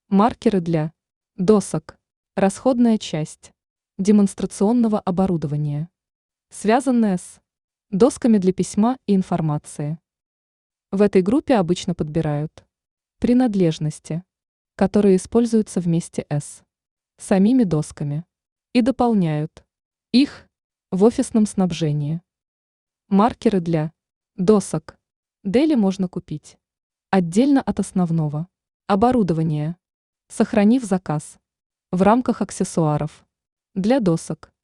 Маркеры для досок. Расходная часть демонстрационного оборудования, связанная с досками для письма и информации. В этой группе обычно подбирают принадлежности, которые используются вместе с самими досками и дополняют их в офисном снабжении. Маркеры для досок Дели можно купить отдельно от основного оборудования, сохранив заказ в рамках аксессуаров для досок.